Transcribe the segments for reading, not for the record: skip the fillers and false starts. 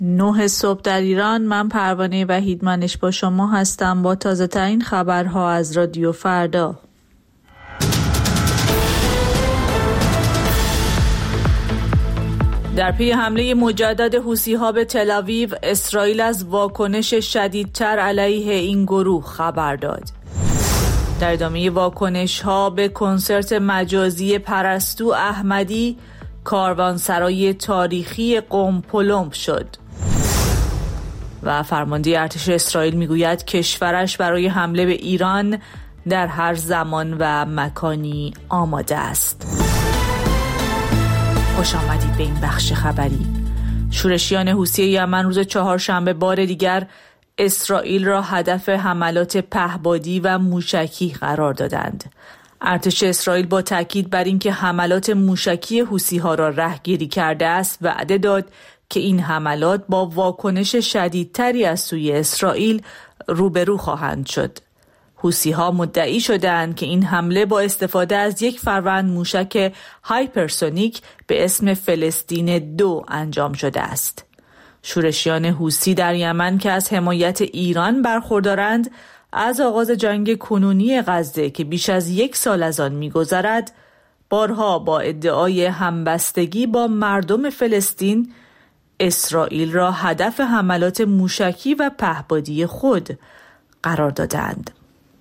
9 صبح در ایران. من پروانه وحیدمنش با شما هستم با تازه ترین خبرها از رادیو فردا. در پی حمله مجدد حوثی‌ها به تل‌آویو، اسرائیل از واکنش شدیدتر علیه این گروه خبر داد. در ادامه واکنش‌ها به کنسرت مجازی پرستو احمدی، کاروانسرای تاریخی قم پلمب شد. و فرمانده ارتش اسرائیل میگوید کشورش برای حمله به ایران در هر زمان و مکانی آماده است. خوش آمدید به این بخش خبری. شورشیان حوثی یمن روز چهارشنبه بار دیگر اسرائیل را هدف حملات پهپادی و موشکی قرار دادند. ارتش اسرائیل با تاکید بر اینکه حملات موشکی حوثی‌ها را رهگیری کرده است وعده داد که این حملات با واکنش شدیدتری از سوی اسرائیل روبرو خواهند شد. حوثی‌ها مدعی شدند که این حمله با استفاده از یک فروند موشک هایپرسونیک به اسم فلسطین 2 انجام شده است. شورشیان حوثی در یمن که از حمایت ایران برخوردارند، از آغاز جنگ کنونی غزه که بیش از 1 سال از آن می‌گذرد، بارها با ادعای همبستگی با مردم فلسطین اسرائیل را هدف حملات موشکی و پهپادی خود قرار دادند.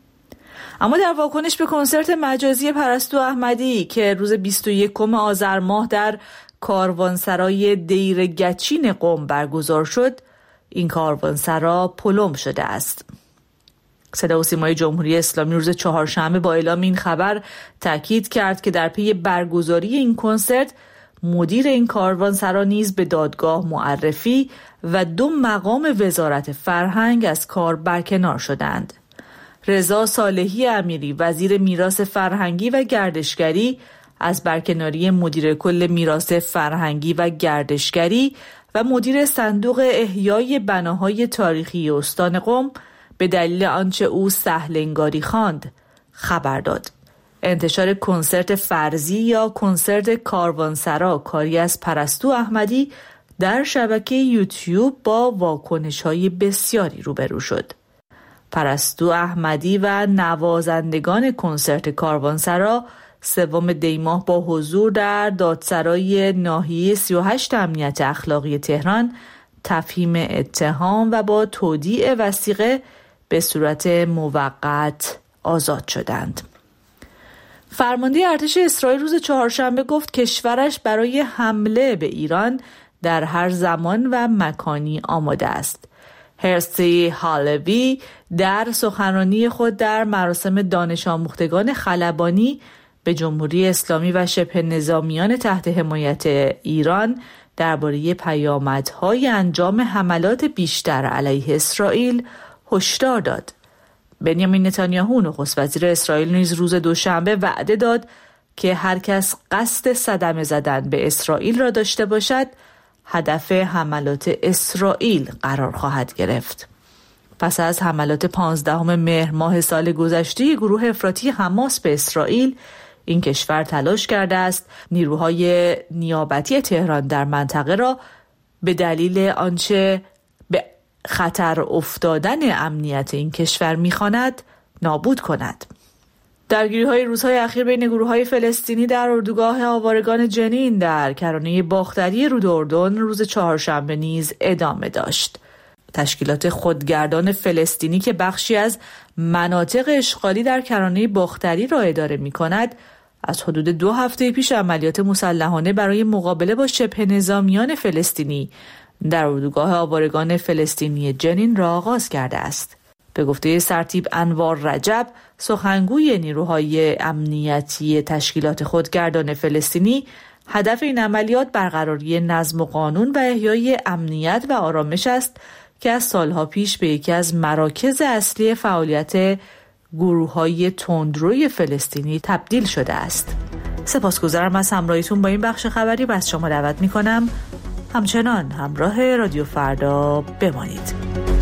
اما در واکنش به کنسرت مجازی پرستو احمدی که روز 21 آذر ماه در کاروانسرای دیر گچین قم برگزار شد، این کاروانسرا پلمب شده است. صدا و سیمای جمهوری اسلامی روز چهارشنبه با اعلام این خبر تاکید کرد که در پی برگزاری این کنسرت مدیر این کاروانسرا نیز به دادگاه معرفی و 2 مقام وزارت فرهنگ از کار برکنار شدند. رضا صالحی امیری وزیر میراث فرهنگی و گردشگری از برکناری مدیر کل میراث فرهنگی و گردشگری و مدیر صندوق احیای بناهای تاریخی استان قم به دلیل آنچه او سهل‌انگاری خواند خبر داد. انتشار کنسرت فرضی یا کنسرت کاروانسرا کاری از پرستو احمدی در شبکه یوتیوب با واکنش‌های بسیاری روبرو شد. پرستو احمدی و نوازندگان کنسرت کاروانسرا 3 دی ماه با حضور در دادسرای ناحیه 38 امنیت اخلاقی تهران تفهیم اتهام و با تودیع وثیقه به صورت موقت آزاد شدند. فرمانده ارتش اسرائیل روز چهارشنبه گفت کشورش برای حمله به ایران در هر زمان و مکانی آماده است. هرسی هالوی در سخنرانی خود در مراسم دانش آموختگان خلبانی به جمهوری اسلامی و شبه نظامیان تحت حمایت ایران درباره پیامدهای انجام حملات بیشتر علیه اسرائیل هشدار داد. بنیامین نتانیاهو نخست وزیر اسرائیل نیز روز دوشنبه وعده داد که هر کس قصد صدمه زدن به اسرائیل را داشته باشد هدف حملات اسرائیل قرار خواهد گرفت. پس از حملات 15 مهر ماه سال گذشته گروه افراطی حماس به اسرائیل، این کشور تلاش کرده است نیروهای نیابتی تهران در منطقه را به دلیل آنچه به خطر افتادن امنیت این کشور می‌خواند نابود کند. درگیری‌های روزهای اخیر بین گروه‌های فلسطینی در اردوگاه آوارگان جنین در کرانه باختری رود اردن روز چهارشنبه نیز ادامه داشت. تشکیلات خودگردان فلسطینی که بخشی از مناطق اشغالی در کرانه باختری را اداره می‌کند، از حدود 2 هفته پیش عملیات مسلحانه برای مقابله با شبه نظامیان فلسطینی در اردوگاه آوارگان فلسطینی جنین را آغاز کرده است. به گفته سرتیپ انوار رجب، سخنگوی نیروهای امنیتی تشکیلات خودگردان فلسطینی، هدف این عملیات برقراری نظم و قانون و احیای امنیت و آرامش است که از سالها پیش به یکی از مراکز اصلی فعالیت گروه‌های تندروی فلسطینی تبدیل شده است. سپاسگزارم از همراهیتون با این بخش خبری و از شما دعوت می‌کنم همچنان همراه رادیو فردا بمانید.